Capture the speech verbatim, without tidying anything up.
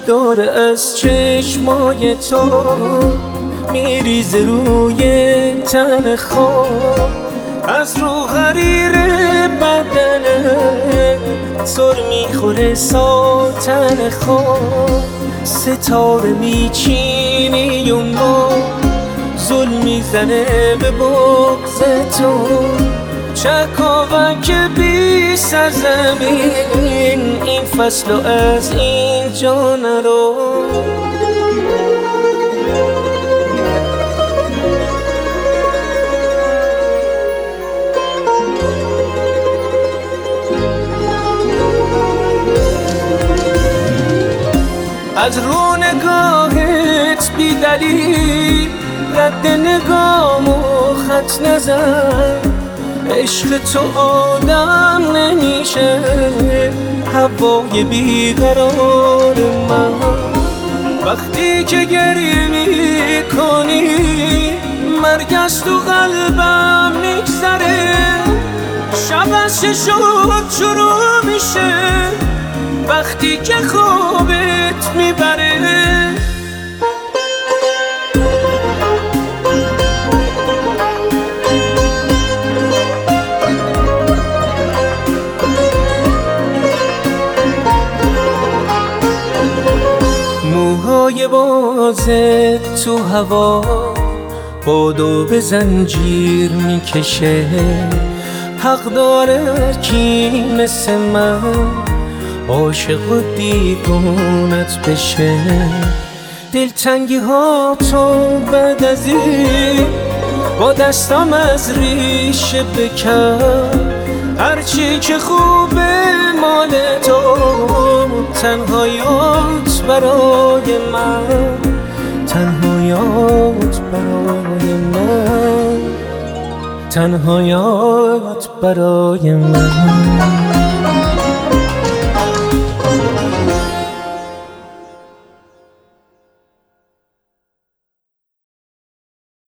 داره از چشمای تو میریزه روی تن خواب، از رو حریر بدنه سر میخوره ساتن خواب. ستاره میچینی اون ما زل میزنه به بغض تو، چکاوک بی سرزمین این فصل و از اینجا نرو. از رو نگاهت بی دلیل رد نگامو خط نزن، عشق تو آدم نمیشه هوای بیقرار من. وقتی که گریه میکنی مرگ از تو قلبم میگذره، شب از ششم شروع میشه وقتی که خوابت میبره. موهای بازت تو هوا بادو به زنجیر میکشه، حق داره کی مثل من عاشق و دیوونت بشه. دلتنگی ها تو بعد از این با دستم از ریشه بکن، هرچی که خوبه مال تو، تنهاییات برای من، تنهاییات برای من، تنهاییات برای من.